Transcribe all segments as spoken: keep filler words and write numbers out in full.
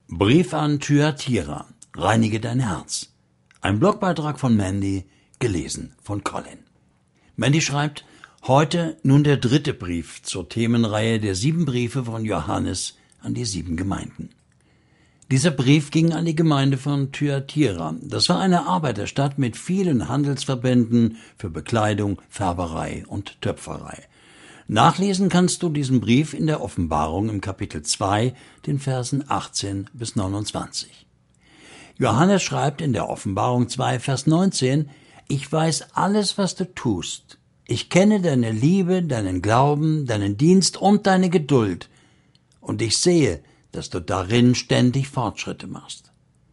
Brief an Thyatira. Reinige dein Herz. Ein Blogbeitrag von Mandy, gelesen von Colin. Mandy schreibt, heute nun der dritte Brief zur Themenreihe der sieben Briefe von Johannes an die sieben Gemeinden. Dieser Brief ging an die Gemeinde von Thyatira. Das war eine Arbeiterstadt mit vielen Handelsverbänden für Bekleidung, Färberei und Töpferei. Nachlesen kannst du diesen Brief in der Offenbarung im Kapitel zwei, den Versen achtzehn bis neunundzwanzig. Johannes schreibt in der Offenbarung zwei, Vers neunzehn, ich weiß alles, was du tust. Ich kenne deine Liebe, deinen Glauben, deinen Dienst und deine Geduld. Und ich sehe, dass du darin ständig Fortschritte machst.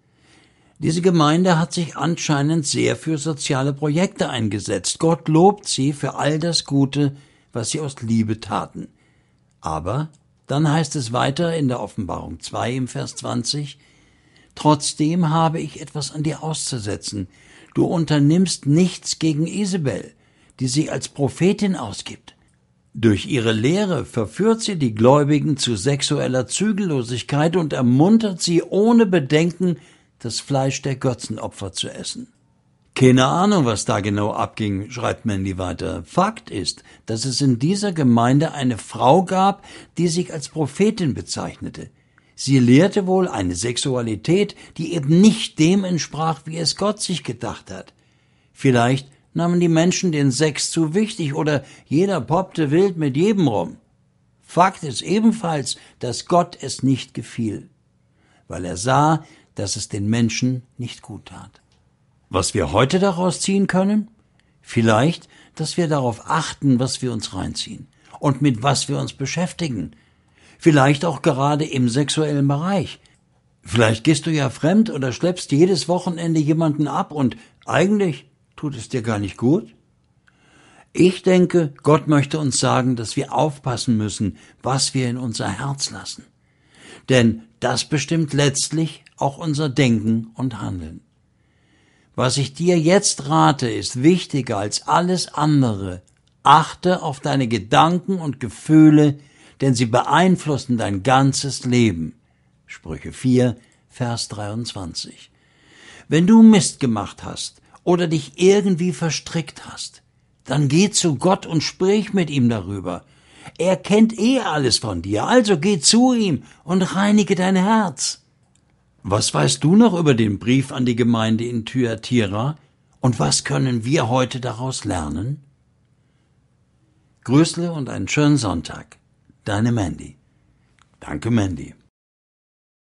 Diese Gemeinde hat sich anscheinend sehr für soziale Projekte eingesetzt. Gott lobt sie für all das Gute, was sie aus Liebe taten. Aber dann heißt es weiter in der Offenbarung zwei im Vers zwanzig, trotzdem habe ich etwas an dir auszusetzen. Du unternimmst nichts gegen Isabel, die sich als Prophetin ausgibt. Durch ihre Lehre verführt sie die Gläubigen zu sexueller Zügellosigkeit und ermuntert sie ohne Bedenken, das Fleisch der Götzenopfer zu essen. Keine Ahnung, was da genau abging, schreibt Mandy weiter. Fakt ist, dass es in dieser Gemeinde eine Frau gab, die sich als Prophetin bezeichnete. Sie lehrte wohl eine Sexualität, die eben nicht dem entsprach, wie es Gott sich gedacht hat. Vielleicht nahmen die Menschen den Sex zu wichtig oder jeder poppte wild mit jedem rum. Fakt ist ebenfalls, dass Gott es nicht gefiel, weil er sah, dass es den Menschen nicht gut tat. Was wir heute daraus ziehen können? Vielleicht, dass wir darauf achten, was wir uns reinziehen und mit was wir uns beschäftigen. Vielleicht auch gerade im sexuellen Bereich. Vielleicht gehst du ja fremd oder schleppst jedes Wochenende jemanden ab und eigentlich tut es dir gar nicht gut. Ich denke, Gott möchte uns sagen, dass wir aufpassen müssen, was wir in unser Herz lassen. Denn das bestimmt letztlich auch unser Denken und Handeln. Was ich dir jetzt rate, ist wichtiger als alles andere. Achte auf deine Gedanken und Gefühle, denn sie beeinflussen dein ganzes Leben. Sprüche vier, Vers dreiundzwanzig. Wenn du Mist gemacht hast oder dich irgendwie verstrickt hast, dann geh zu Gott und sprich mit ihm darüber. Er kennt eh alles von dir, also geh zu ihm und reinige dein Herz. Was weißt du noch über den Brief an die Gemeinde in Thyatira und was können wir heute daraus lernen? Grüßle und einen schönen Sonntag. Deine Mandy. Danke, Mandy.